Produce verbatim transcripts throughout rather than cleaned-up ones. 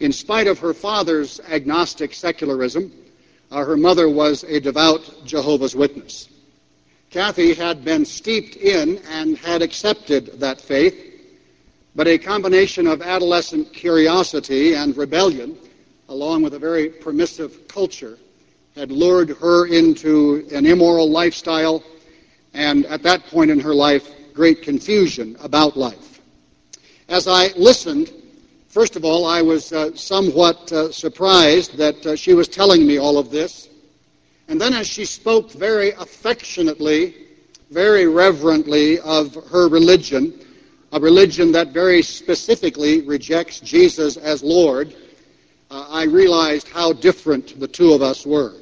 In spite of her father's agnostic secularism, uh, her mother was a devout Jehovah's Witness. Kathy had been steeped in and had accepted that faith, but a combination of adolescent curiosity and rebellion, along with a very permissive culture, had lured her into an immoral lifestyle and, at that point in her life, great confusion about life. As I listened, first of all, I was uh, somewhat uh, surprised that uh, she was telling me all of this. And then as she spoke very affectionately, very reverently of her religion, a religion that very specifically rejects Jesus as Lord, uh, I realized how different the two of us were.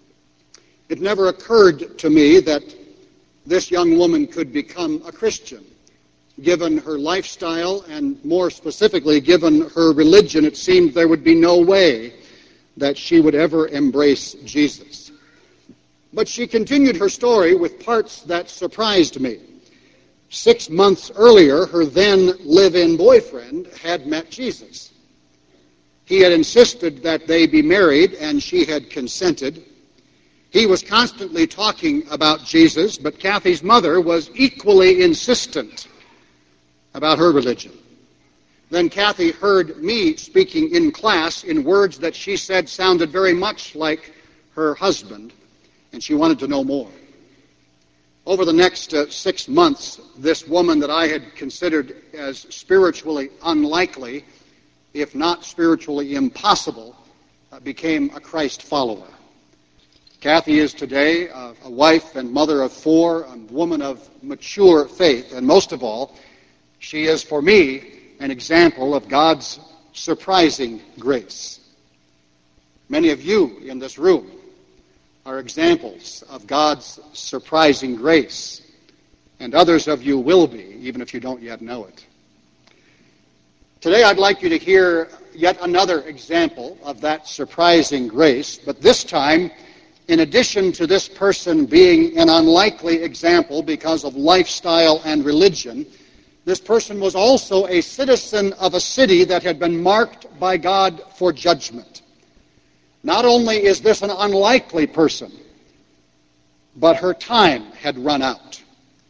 It never occurred to me that this young woman could become a Christian. Given her lifestyle and more specifically given her religion, it seemed there would be no way that she would ever embrace Jesus. But she continued her story with parts that surprised me. Six months earlier, her then live-in boyfriend had met Jesus. He had insisted that they be married, and she had consented. He was constantly talking about Jesus, but Kathy's mother was equally insistent about her religion. Then Kathy heard me speaking in class in words that she said sounded very much like her husband, and she wanted to know more. Over the next uh, six months, this woman that I had considered as spiritually unlikely, if not spiritually impossible, uh, became a Christ follower. Kathy is today a, a wife and mother of four, a woman of mature faith, and most of all, she is for me an example of God's surprising grace. Many of you in this room are examples of God's surprising grace, and others of you will be, even if you don't yet know it. Today I'd like you to hear yet another example of that surprising grace, but this time, in addition to this person being an unlikely example because of lifestyle and religion, this person was also a citizen of a city that had been marked by God for judgment. Not only is this an unlikely person, but her time had run out.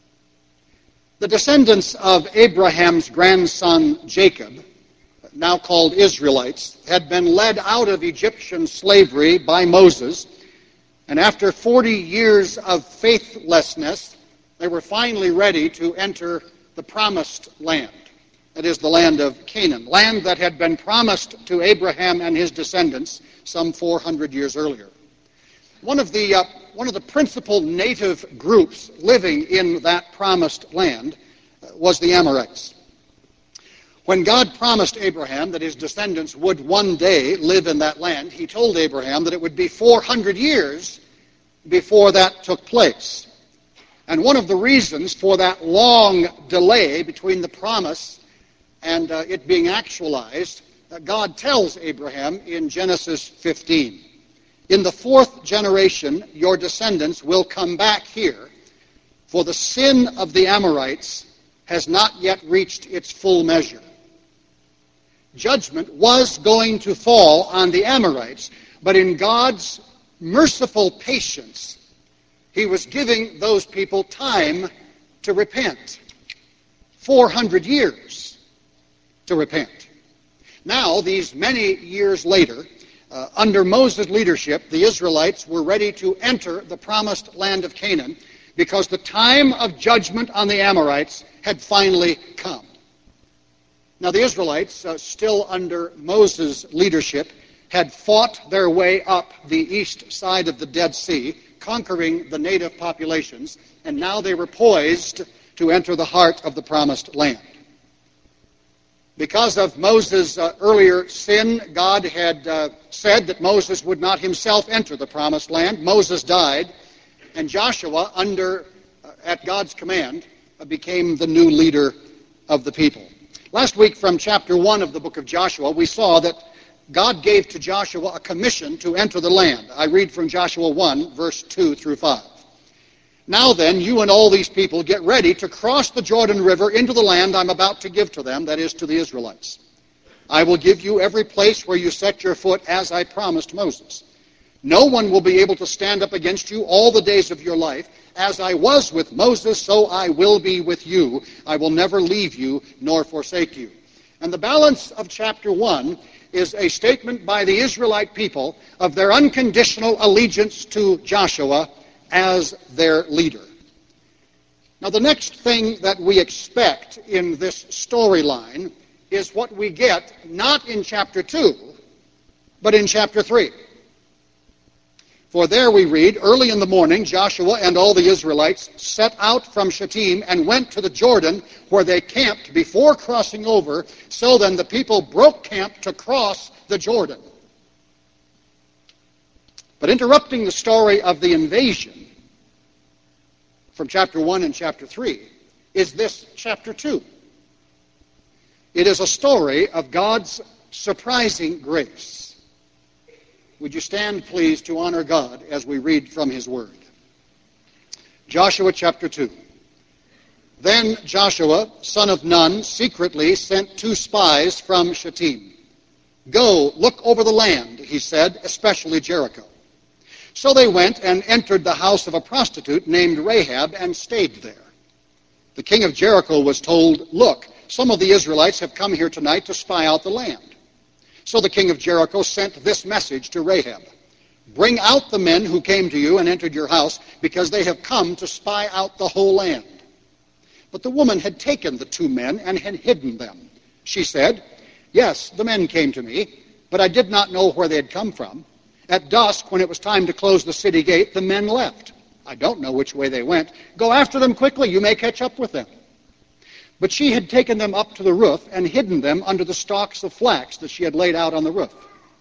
The descendants of Abraham's grandson Jacob, now called Israelites, had been led out of Egyptian slavery by Moses, and after forty years of faithlessness, they were finally ready to enter the promised land. That is the land of Canaan, land that had been promised to Abraham and his descendants some four hundred years earlier. One of the uh, one of the principal native groups living in that promised land was the Amorites. When God promised Abraham that his descendants would one day live in that land, he told Abraham that it would be four hundred years before that took place. And one of the reasons for that long delay between the promise and uh, it being actualized, uh, God tells Abraham in Genesis fifteen, "In the fourth generation your descendants will come back here, for the sin of the Amorites has not yet reached its full measure." Judgment was going to fall on the Amorites, but in God's merciful patience, he was giving those people time to repent. four hundred years to repent. Now, these many years later, uh, under Moses' leadership, the Israelites were ready to enter the promised land of Canaan because the time of judgment on the Amorites had finally come. Now, the Israelites, uh, still under Moses' leadership, had fought their way up the east side of the Dead Sea, conquering the native populations, and now they were poised to enter the heart of the promised land. Because of Moses' uh, earlier sin, God had uh, said that Moses would not himself enter the promised land. Moses died, and Joshua, under uh, at God's command, uh, became the new leader of the people. Last week, from chapter one of the book of Joshua, we saw that God gave to Joshua a commission to enter the land. I read from Joshua one, verse two through five. "Now then, you and all these people get ready to cross the Jordan River into the land I'm about to give to them," that is, to the Israelites. I will give you every place where you set your foot, as I promised Moses. No one will be able to stand up against you all the days of your life. As I was with Moses, so I will be with you. I will never leave you nor forsake you. And the balance of chapter one is a statement by the Israelite people of their unconditional allegiance to Joshua as their leader. Now, the next thing that we expect in this storyline is what we get not in chapter two, but in chapter three. For there we read, early in the morning, Joshua and all the Israelites set out from Shittim and went to the Jordan, where they camped before crossing over. So then the people broke camp to cross the Jordan. But interrupting the story of the invasion from chapter one and chapter three is this chapter two. It is a story of God's surprising grace. Would you stand, please, to honor God as we read from his word? Joshua chapter two. Then Joshua, son of Nun, secretly sent two spies from Shittim. Go, look over the land, he said, especially Jericho. So they went and entered the house of a prostitute named Rahab and stayed there. The king of Jericho was told, look, some of the Israelites have come here tonight to spy out the land. So the king of Jericho sent this message to Rahab. Bring out the men who came to you and entered your house, because they have come to spy out the whole land. But the woman had taken the two men and had hidden them. She said, yes, the men came to me, but I did not know where they had come from. At dusk, when it was time to close the city gate, the men left. I don't know which way they went. Go after them quickly. You may catch up with them. But she had taken them up to the roof and hidden them under the stalks of flax that she had laid out on the roof.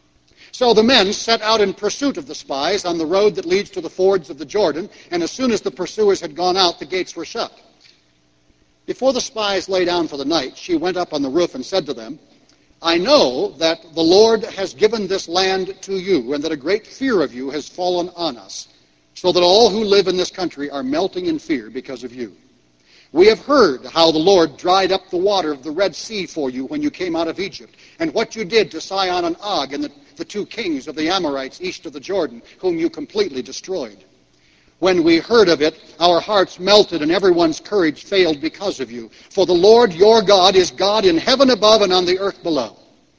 So the men set out in pursuit of the spies on the road that leads to the fords of the Jordan, and as soon as the pursuers had gone out, the gates were shut. Before the spies lay down for the night, she went up on the roof and said to them, I know that the Lord has given this land to you, and that a great fear of you has fallen on us, so that all who live in this country are melting in fear because of you. We have heard how the Lord dried up the water of the Red Sea for you when you came out of Egypt, and what you did to Sihon and Og and the, the two kings of the Amorites east of the Jordan, whom you completely destroyed. When we heard of it, our hearts melted and everyone's courage failed because of you. For the Lord your God is God in heaven above and on the earth below.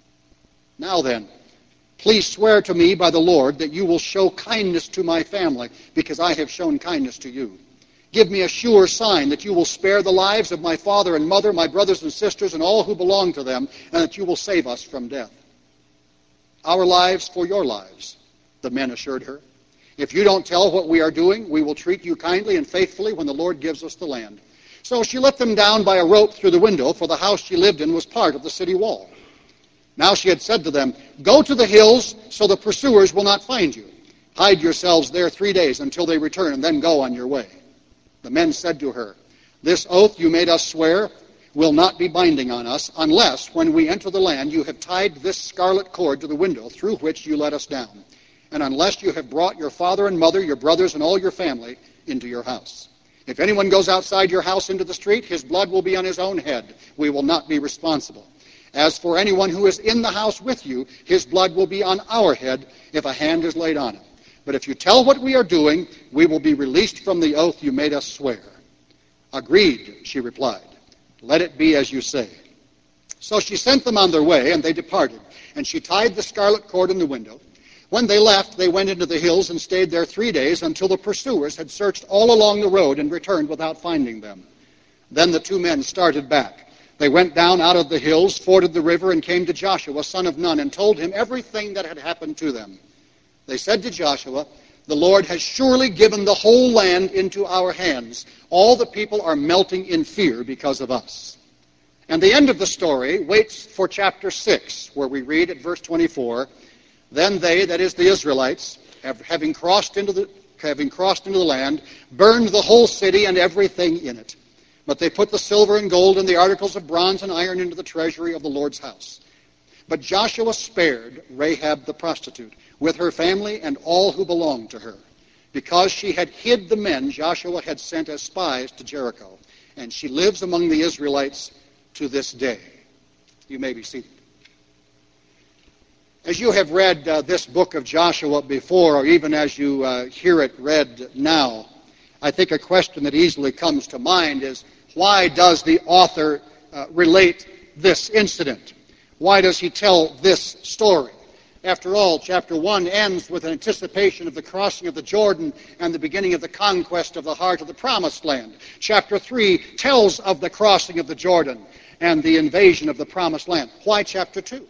Now then, please swear to me by the Lord that you will show kindness to my family, because I have shown kindness to you. Give me a sure sign that you will spare the lives of my father and mother, my brothers and sisters, and all who belong to them, and that you will save us from death. Our lives for your lives, the men assured her. If you don't tell what we are doing, we will treat you kindly and faithfully when the Lord gives us the land. So she let them down by a rope through the window, for the house she lived in was part of the city wall. Now she had said to them, go to the hills so the pursuers will not find you. Hide yourselves there three days until they return, and then go on your way. The men said to her, this oath you made us swear will not be binding on us, unless when we enter the land you have tied this scarlet cord to the window through which you let us down, and unless you have brought your father and mother, your brothers, and all your family into your house. If anyone goes outside your house into the street, his blood will be on his own head. We will not be responsible. As for anyone who is in the house with you, his blood will be on our head if a hand is laid on him. But if you tell what we are doing, we will be released from the oath you made us swear. Agreed, she replied. Let it be as you say. So she sent them on their way, and they departed. And she tied the scarlet cord in the window. When they left, they went into the hills and stayed there three days until the pursuers had searched all along the road and returned without finding them. Then the two men started back. They went down out of the hills, forded the river, and came to Joshua, son of Nun, and told him everything that had happened to them. They said to Joshua, the Lord has surely given the whole land into our hands. All the people are melting in fear because of us. And the end of the story waits for chapter six, where we read at verse twenty-four, then they, that is the Israelites, have, having crossed into the having crossed into the land, burned the whole city and everything in it. But they put the silver and gold and the articles of bronze and iron into the treasury of the Lord's house. But Joshua spared Rahab the prostitute, with her family and all who belonged to her, because she had hid the men Joshua had sent as spies to Jericho, and she lives among the Israelites to this day. You may be seated. As you have read uh, this book of Joshua before, or even as you uh, hear it read now, I think a question that easily comes to mind is, why does the author uh, relate this incident? Why does he tell this story? After all, chapter one ends with an anticipation of the crossing of the Jordan and the beginning of the conquest of the heart of the Promised Land. Chapter three tells of the crossing of the Jordan and the invasion of the Promised Land. Why chapter two?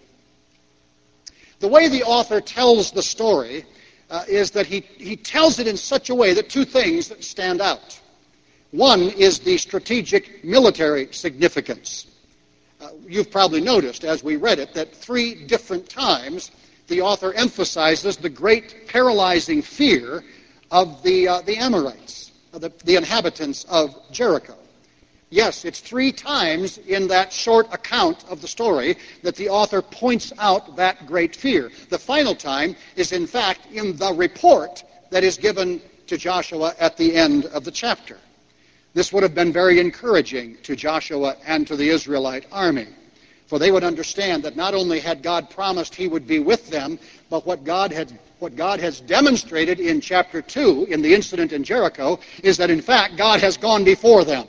The way the author tells the story uh, is that he, he tells it in such a way that two things stand out. One is the strategic military significance. Uh, you've probably noticed as we read it that three different times the author emphasizes the great paralyzing fear of the, uh, the Amorites, uh, the, the inhabitants of Jericho. Yes, it's three times in that short account of the story that the author points out that great fear. The final time is, in fact, in the report that is given to Joshua at the end of the chapter. This would have been very encouraging to Joshua and to the Israelite army, for they would understand that not only had God promised he would be with them, but what God had what God has demonstrated in chapter two, in the incident in Jericho, is that in fact God has gone before them.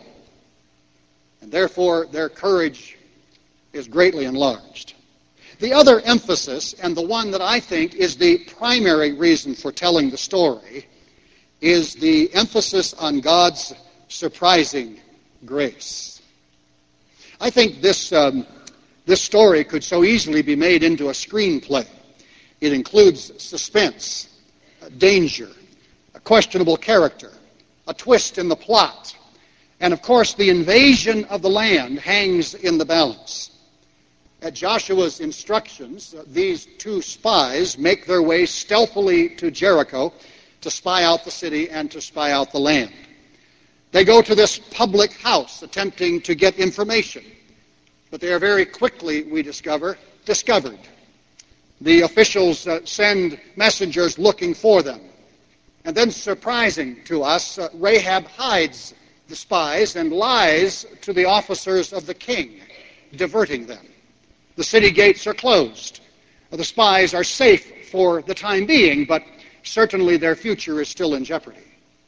And therefore their courage is greatly enlarged. The other emphasis, and the one that I think is the primary reason for telling the story, is the emphasis on God's surprising grace. I think this um, this story could so easily be made into a screenplay. It includes suspense, danger, a questionable character, a twist in the plot, and of course the invasion of the land hangs in the balance. At Joshua's instructions, these two spies make their way stealthily to Jericho to spy out the city and to spy out the land. They go to this public house attempting to get information, but they are very quickly, we discover, discovered. The officials uh, send messengers looking for them. And then, surprising to us, uh, Rahab hides the spies and lies to the officers of the king, diverting them. The city gates are closed. The spies are safe for the time being, but certainly their future is still in jeopardy.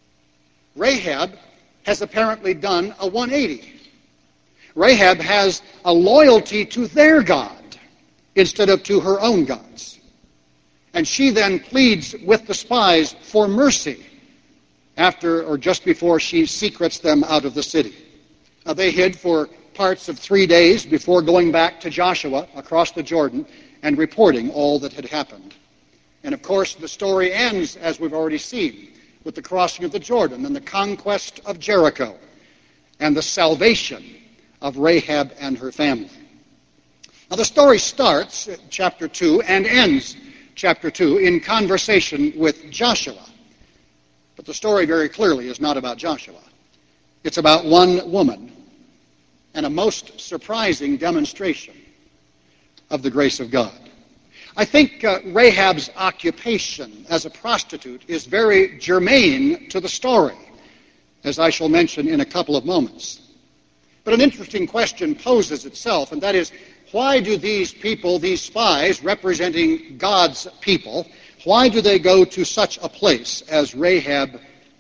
Rahab has apparently done a one eighty. Rahab has a loyalty to their God instead of to her own gods. And she then pleads with the spies for mercy after or just before she secrets them out of the city. Now, they hid for parts of three days before going back to Joshua across the Jordan and reporting all that had happened. And of course, the story ends, as we've already seen, with the crossing of the Jordan and the conquest of Jericho and the salvation of Rahab and her family. Now, the story starts at chapter two and ends chapter two in conversation with Joshua. But the story very clearly is not about Joshua. It's about one woman and a most surprising demonstration of the grace of God. I think uh, Rahab's occupation as a prostitute is very germane to the story, as I shall mention in a couple of moments. But an interesting question poses itself, and that is, why do these people, these spies representing God's people, why do they go to such a place as Rahab,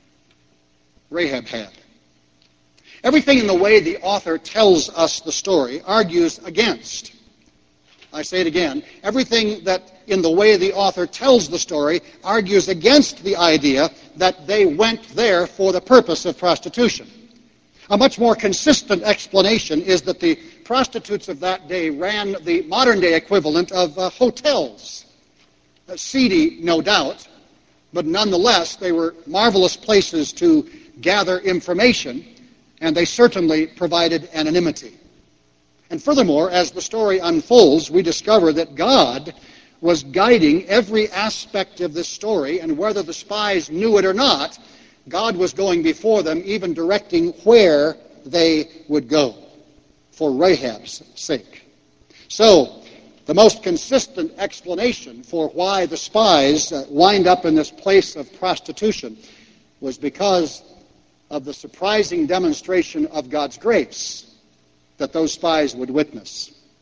Rahab had? Everything in the way the author tells us the story argues against. I say it again, everything that in the way the author tells the story argues against the idea that they went there for the purpose of prostitution. A much more consistent explanation is that the prostitutes of that day ran the modern-day equivalent of uh, hotels. Uh, seedy, no doubt, but nonetheless they were marvelous places to gather information, and they certainly provided anonymity. And furthermore, as the story unfolds, we discover that God was guiding every aspect of this story, and whether the spies knew it or not, God was going before them, even directing where they would go for Rahab's sake. So, the most consistent explanation for why the spies uh, wind up in this place of prostitution was because of the surprising demonstration of God's grace that those spies would witness.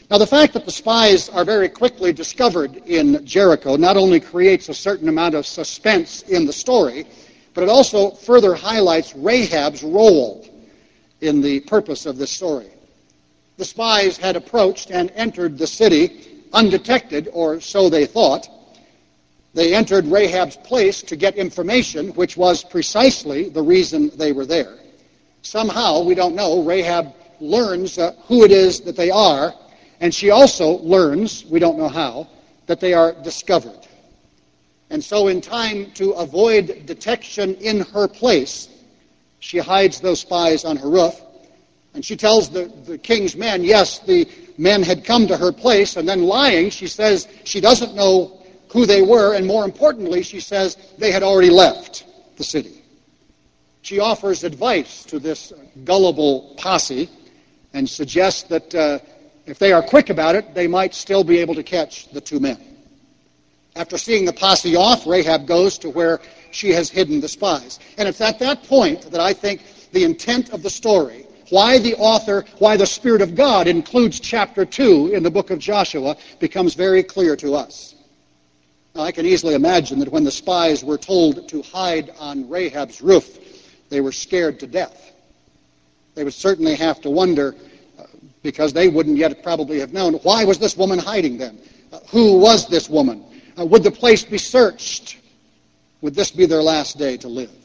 Now, the fact that the spies are very quickly discovered in Jericho not only creates a certain amount of suspense in the story, but it also further highlights Rahab's role in the purpose of this story. The spies had approached and entered the city undetected, or so they thought. They entered Rahab's place to get information, which was precisely the reason they were there. Somehow, we don't know, Rahab learns uh, who it is that they are, and she also learns, we don't know how, that they are discovered. And so in time to avoid detection in her place, she hides those spies on her roof, and she tells the, the king's men, yes, the men had come to her place, and then lying, she says she doesn't know who they were, and more importantly, she says they had already left the city. She offers advice to this gullible posse and suggests that uh, if they are quick about it, they might still be able to catch the two men. After seeing the posse off, Rahab goes to where she has hidden the spies. And it's at that point that I think the intent of the story, why the author, why the Spirit of God includes chapter two in the book of Joshua, becomes very clear to us. Now, I can easily imagine that when the spies were told to hide on Rahab's roof, they were scared to death. They would certainly have to wonder, uh, because they wouldn't yet probably have known, why was this woman hiding them? Uh, who was this woman? Uh, would the place be searched? Would this be their last day to live?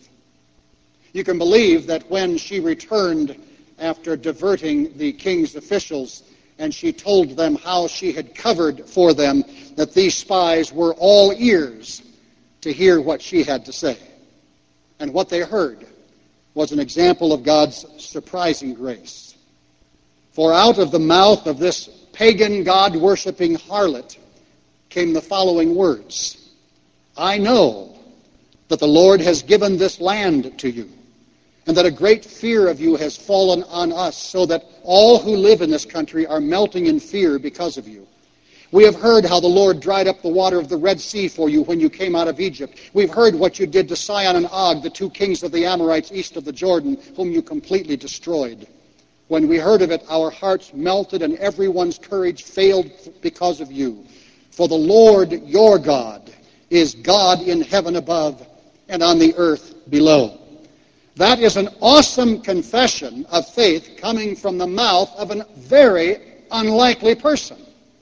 You can believe that when she returned after diverting the king's officials, and she told them how she had covered for them, that these spies were all ears to hear what she had to say. And what they heard was an example of God's surprising grace. For out of the mouth of this pagan, God-worshipping harlot came the following words: I know that the Lord has given this land to you, and that a great fear of you has fallen on us, so that all who live in this country are melting in fear because of you. We have heard how the Lord dried up the water of the Red Sea for you when you came out of Egypt. We've heard what you did to Sihon and Og, the two kings of the Amorites east of the Jordan, whom you completely destroyed. When we heard of it, our hearts melted and everyone's courage failed because of you. For the Lord your God is God in heaven above and on the earth below. That is an awesome confession of faith coming from the mouth of a very unlikely person.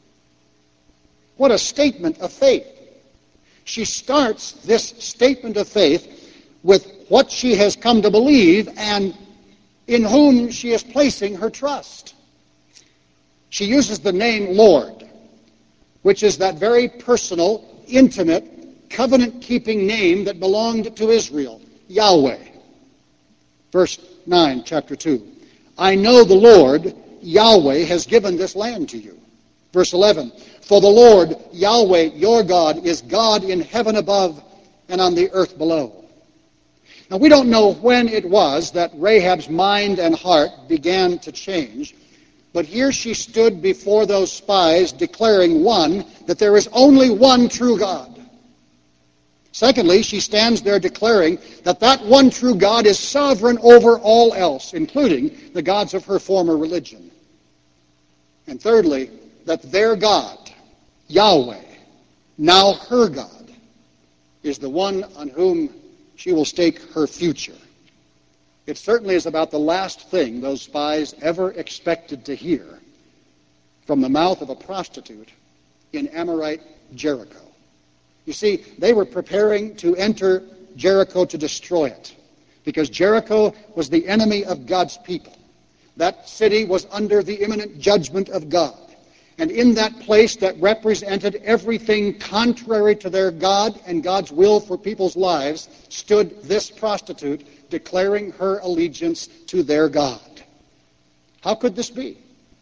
What a statement of faith. She starts this statement of faith with what she has come to believe and in whom she is placing her trust. She uses the name Lord, which is that very personal, intimate, covenant-keeping name that belonged to Israel, Yahweh. Verse nine, chapter two. I know the Lord, Yahweh, has given this land to you. Verse eleven. For the Lord, Yahweh, your God, is God in heaven above and on the earth below. Now, we don't know when it was that Rahab's mind and heart began to change, but here she stood before those spies declaring, one, that there is only one true God. Secondly, she stands there declaring that that one true God is sovereign over all else, including the gods of her former religion. And thirdly, that their God, Yahweh, now her God, is the one on whom she will stake her future. It certainly is about the last thing those spies ever expected to hear from the mouth of a prostitute in Amorite Jericho. You see, they were preparing to enter Jericho to destroy it, because Jericho was the enemy of God's people. That city was under the imminent judgment of God. And in that place that represented everything contrary to their God and God's will for people's lives stood this prostitute declaring her allegiance to their God. How could this be?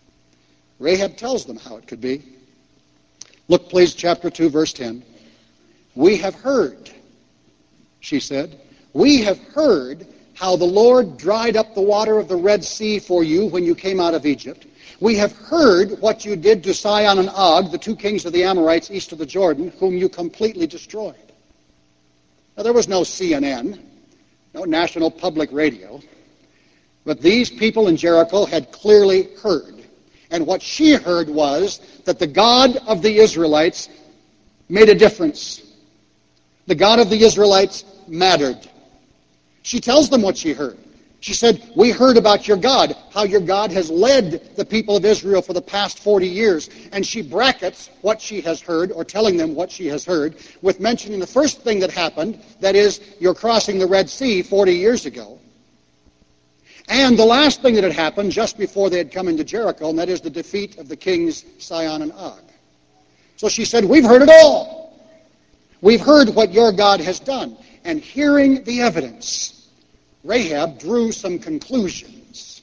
Rahab tells them how it could be. Look, please, chapter two, verse ten. We have heard, she said, we have heard how the Lord dried up the water of the Red Sea for you when you came out of Egypt. We have heard what you did to Sihon and Og, the two kings of the Amorites east of the Jordan, whom you completely destroyed. Now, there was no C N N, no national public radio, but these people in Jericho had clearly heard. And what she heard was that the God of the Israelites made a difference. The God of the Israelites mattered. She tells them what she heard. She said, we heard about your God, how your God has led the people of Israel for the past forty years. And she brackets what she has heard, or telling them what she has heard, with mentioning the first thing that happened, that is, you're crossing the Red Sea forty years ago. And the last thing that had happened just before they had come into Jericho, and that is the defeat of the kings Sihon and Og. So she said, we've heard it all. We've heard what your God has done. And hearing the evidence, Rahab drew some conclusions.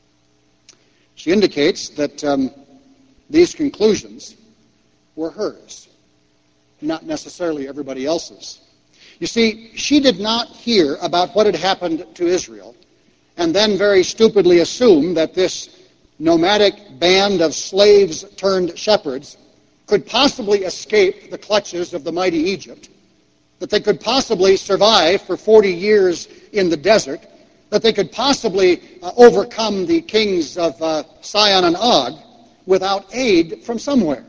She indicates that um, these conclusions were hers, not necessarily everybody else's. You see, she did not hear about what had happened to Israel and then very stupidly assume that this nomadic band of slaves turned shepherds could possibly escape the clutches of the mighty Egypt, that they could possibly survive for forty years in the desert, that they could possibly uh, overcome the kings of uh, Sihon and Og without aid from somewhere.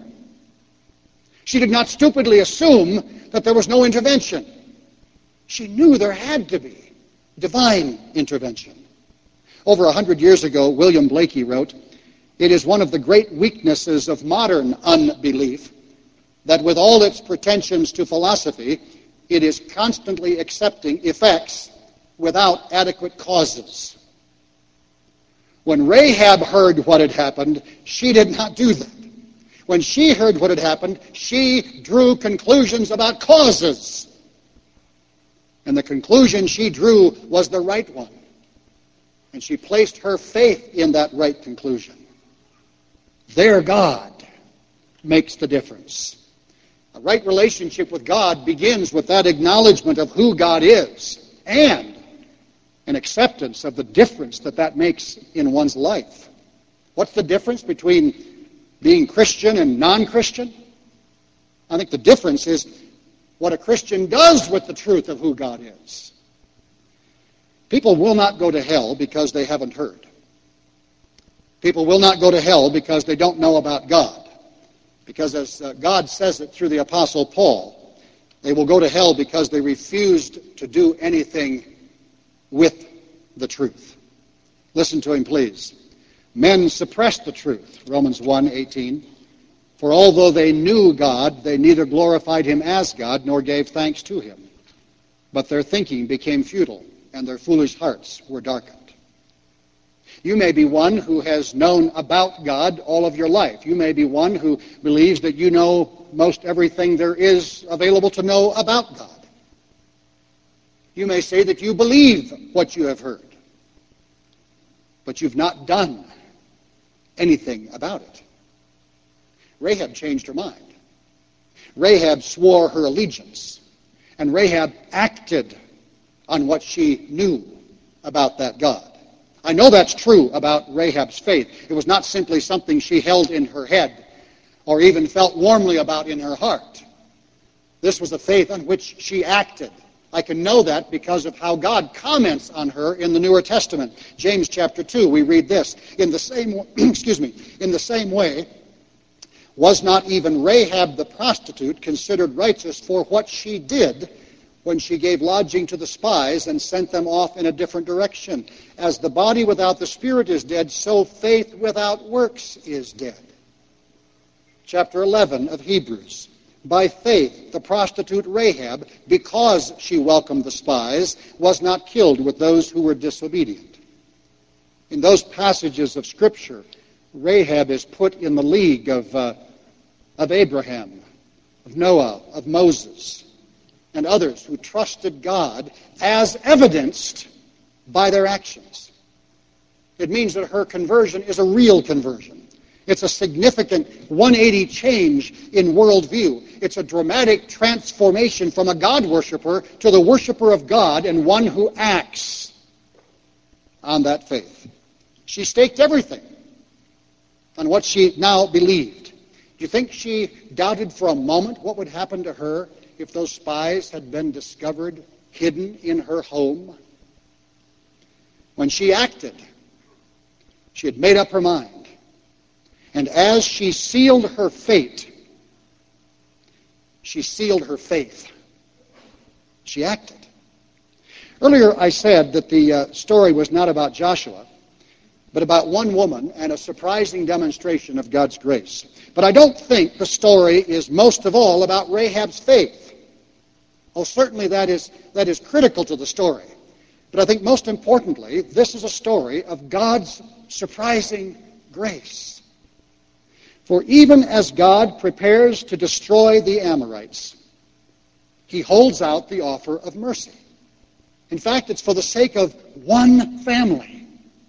She did not stupidly assume that there was no intervention. She knew there had to be divine intervention. Over a hundred years ago, William Blakey wrote, "It is one of the great weaknesses of modern unbelief that with all its pretensions to philosophy, it is constantly accepting effects without adequate causes." When Rahab heard what had happened, she did not do that. When she heard what had happened, she drew conclusions about causes. And the conclusion she drew was the right one. And she placed her faith in that right conclusion. Their God makes the difference. A right relationship with God begins with that acknowledgement of who God is and an acceptance of the difference that that makes in one's life. What's the difference between being Christian and non-Christian? I think the difference is what a Christian does with the truth of who God is. People will not go to hell because they haven't heard. People will not go to hell because they don't know about God. Because as uh, God says it through the Apostle Paul, they will go to hell because they refused to do anything with the truth. Listen to him, please. Men suppressed the truth, Romans one eighteen. For although they knew God, they neither glorified him as God nor gave thanks to him. But their thinking became futile, and their foolish hearts were darkened. You may be one who has known about God all of your life. You may be one who believes that you know most everything there is available to know about God. You may say that you believe what you have heard, but you've not done anything about it. Rahab changed her mind. Rahab swore her allegiance, and Rahab acted on what she knew about that God. I know that's true about Rahab's faith. It was not simply something she held in her head or even felt warmly about in her heart. This was a faith on which she acted. I can know that because of how God comments on her in the Newer Testament. James chapter two, we read this. In the same, excuse me, in the same way, was not even Rahab the prostitute considered righteous for what she did when she gave lodging to the spies and sent them off in a different direction? As the body without the spirit is dead, so faith without works is dead. Chapter eleven of Hebrews. By faith, the prostitute Rahab, because she welcomed the spies, was not killed with those who were disobedient. In those passages of Scripture, Rahab is put in the league of, uh, of Abraham, of Noah, of Moses, and others who trusted God as evidenced by their actions. It means that her conversion is a real conversion. It's a significant one eighty change in worldview. It's a dramatic transformation from a God worshiper to the worshiper of God and one who acts on that faith. She staked everything on what she now believed. Do you think she doubted for a moment what would happen to her if those spies had been discovered hidden in her home? When she acted, she had made up her mind. And as she sealed her fate, she sealed her faith. She acted. Earlier I said that the uh, story was not about Joshua, but about one woman and a surprising demonstration of God's grace. But I don't think the story is most of all about Rahab's faith. Oh, certainly that is, that is critical to the story. But I think most importantly, this is a story of God's surprising grace. For even as God prepares to destroy the Amorites, he holds out the offer of mercy. In fact, it's for the sake of one family.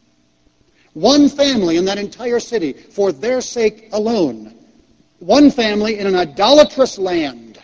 One family in that entire city, for their sake alone. One family in an idolatrous land.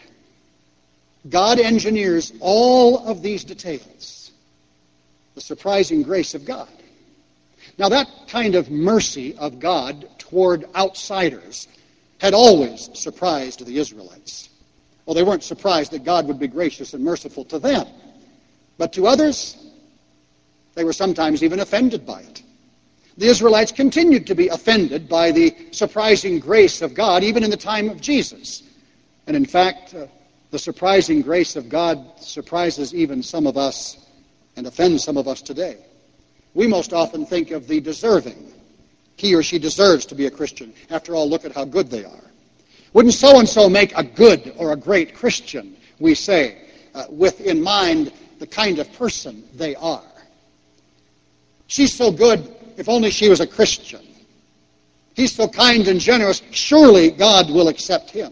God engineers all of these details. The surprising grace of God. Now, that kind of mercy of God toward outsiders had always surprised the Israelites. Well, they weren't surprised that God would be gracious and merciful to them. But to others, they were sometimes even offended by it. The Israelites continued to be offended by the surprising grace of God, even in the time of Jesus. And in fact, uh, the surprising grace of God surprises even some of us and offends some of us today. We most often think of the deserving. He or she deserves to be a Christian. After all, look at how good they are. Wouldn't so-and-so make a good or a great Christian, we say, uh, with in mind the kind of person they are. She's so good, if only she was a Christian. He's so kind and generous, surely God will accept him.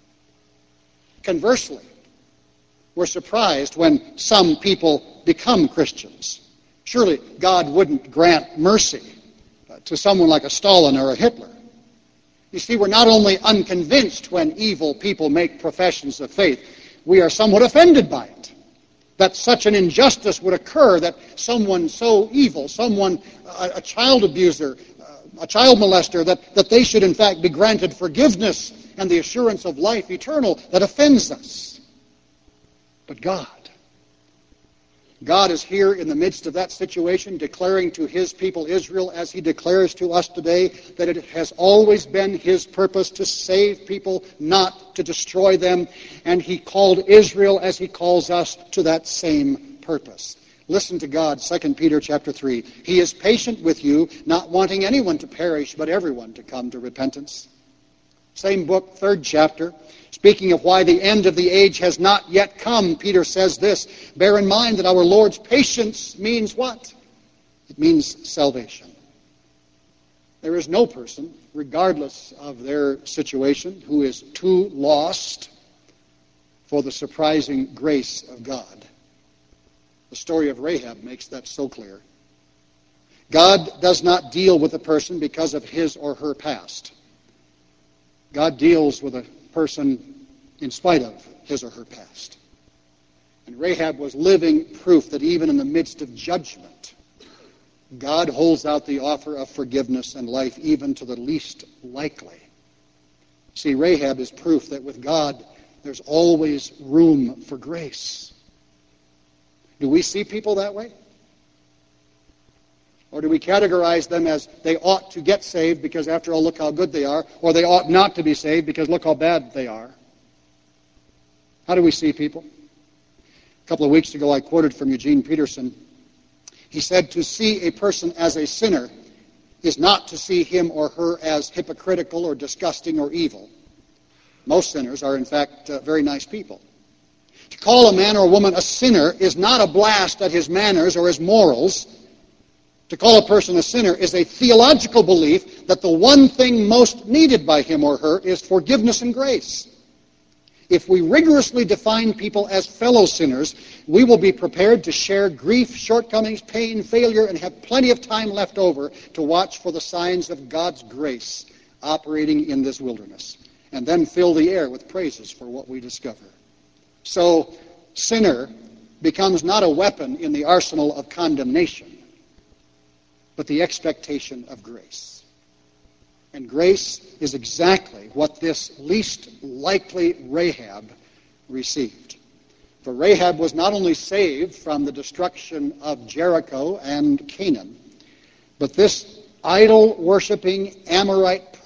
Conversely, we're surprised when some people become Christians. Surely God wouldn't grant mercy uh, to someone like a Stalin or a Hitler. You see, we're not only unconvinced when evil people make professions of faith, we are somewhat offended by it. That such an injustice would occur, that someone so evil, someone, a, a child abuser, uh, a child molester, that, that they should in fact be granted forgiveness and the assurance of life eternal, that offends us. But God, God is here in the midst of that situation, declaring to his people Israel, as he declares to us today, that it has always been his purpose to save people, not to destroy them. And he called Israel, as he calls us, to that same purpose. Listen to God, Second Peter chapter three. He is patient with you, not wanting anyone to perish, but everyone to come to repentance. Same book, third chapter. Speaking of why the end of the age has not yet come, Peter says this, bear in mind that our Lord's patience means what? It means salvation. There is no person, regardless of their situation, who is too lost for the surprising grace of God. The story of Rahab makes that so clear. God does not deal with a person because of his or her past. God deals with a person in spite of his or her past. And Rahab was living proof that even in the midst of judgment, God holds out the offer of forgiveness and life even to the least likely. See, Rahab is proof that with God, there's always room for grace. Do we see people that way? Or do we categorize them as they ought to get saved because, after all, look how good they are, or they ought not to be saved because look how bad they are? How do we see people? A couple of weeks ago, I quoted from Eugene Peterson. He said, to see a person as a sinner is not to see him or her as hypocritical or disgusting or evil. Most sinners are, in fact, uh, very nice people. To call a man or a woman a sinner is not a blast at his manners or his morals. To call a person a sinner is a theological belief that the one thing most needed by him or her is forgiveness and grace. If we rigorously define people as fellow sinners, we will be prepared to share grief, shortcomings, pain, failure, and have plenty of time left over to watch for the signs of God's grace operating in this wilderness, and then fill the air with praises for what we discover. So, sinner becomes not a weapon in the arsenal of condemnation, but the expectation of grace. And grace is exactly what this least likely Rahab received. For Rahab was not only saved from the destruction of Jericho and Canaan, but this idol-worshiping Amorite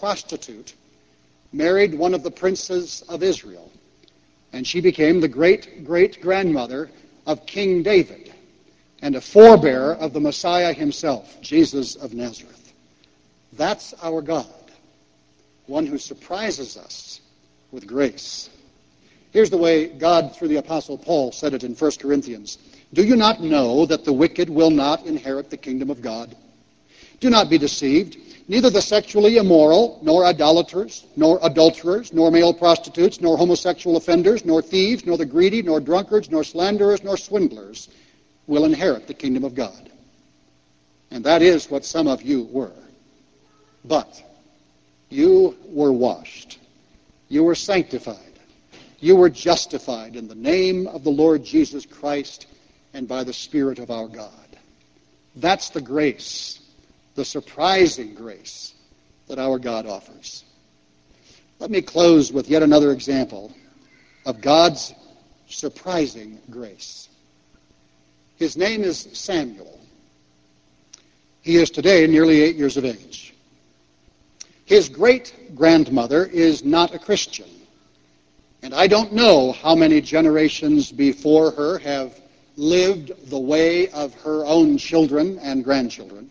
prostitute married one of the princes of Israel, and she became the great-great-grandmother of King David and a forebearer of the Messiah himself, Jesus of Nazareth. That's our God, one who surprises us with grace. Here's the way God, through the Apostle Paul, said it in First Corinthians. Do you not know that the wicked will not inherit the kingdom of God? Do not be deceived. Neither the sexually immoral, nor idolaters, nor adulterers, nor male prostitutes, nor homosexual offenders, nor thieves, nor the greedy, nor drunkards, nor slanderers, nor swindlers will inherit the kingdom of God. And that is what some of you were. But you were washed. You were sanctified. You were justified in the name of the Lord Jesus Christ and by the Spirit of our God. That's the grace, the surprising grace that our God offers. Let me close with yet another example of God's surprising grace. His name is Samuel. He is today nearly eight years of age. His great-grandmother is not a Christian, and I don't know how many generations before her have lived the way of her own children and grandchildren.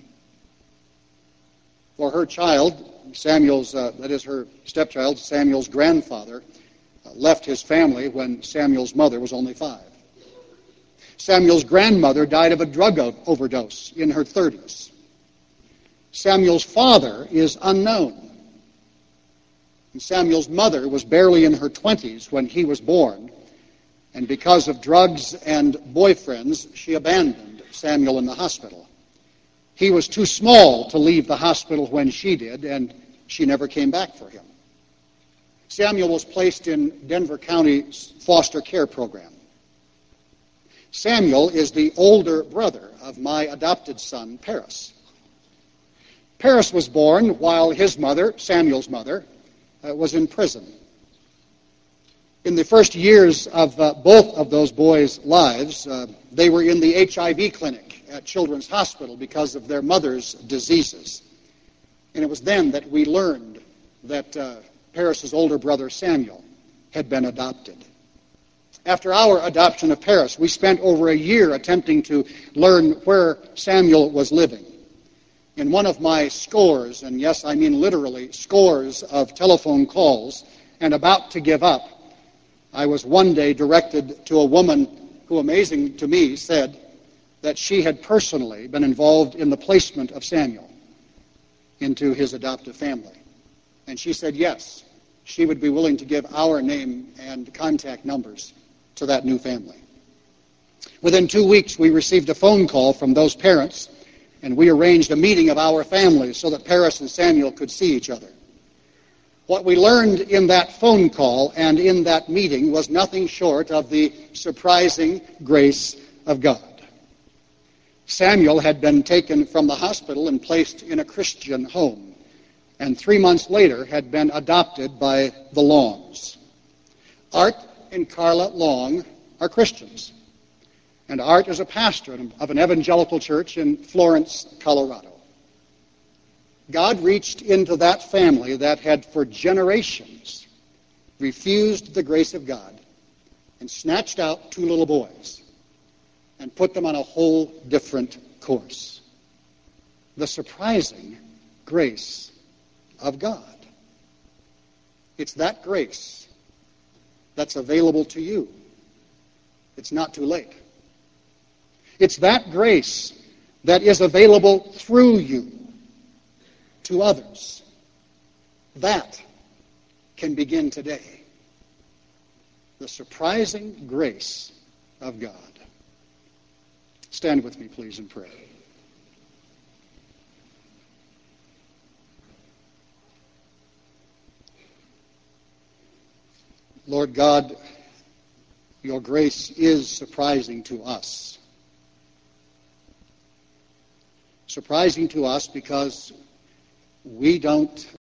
For her child, Samuel's, uh, that is her stepchild, Samuel's grandfather, uh, left his family when Samuel's mother was only five. Samuel's grandmother died of a drug overdose in her thirties. Samuel's father is unknown. And Samuel's mother was barely in her twenties when he was born, and because of drugs and boyfriends, she abandoned Samuel in the hospital. He was too small to leave the hospital when she did, and she never came back for him. Samuel was placed in Denver County's foster care program. Samuel is the older brother of my adopted son, Paris. Paris was born while his mother, Samuel's mother, uh, was in prison. In the first years of uh, both of those boys' lives, uh, they were in the H I V clinic at Children's Hospital because of their mother's diseases. And it was then that we learned that uh, Paris's older brother, Samuel, had been adopted. After our adoption of Paris, we spent over a year attempting to learn where Samuel was living. In one of my scores, and yes, I mean literally scores of telephone calls, and about to give up, I was one day directed to a woman who, amazing to me, said that she had personally been involved in the placement of Samuel into his adoptive family. And she said yes, she would be willing to give our name and contact numbers to that new family. Within two weeks, we received a phone call from those parents, and we arranged a meeting of our families so that Paris and Samuel could see each other. What we learned in that phone call and in that meeting was nothing short of the surprising grace of God. Samuel had been taken from the hospital and placed in a Christian home, and three months later had been adopted by the Longs. Art and Carla Long are Christians, and Art is a pastor of an evangelical church in Florence, Colorado. God reached into that family that had for generations refused the grace of God and snatched out two little boys and put them on a whole different course. The surprising grace of God. It's that grace that's available to you. It's not too late. It's that grace that is available through you to others. That can begin today. The surprising grace of God. Stand with me, please, and pray. Lord God, your grace is surprising to us. Surprising to us because we don't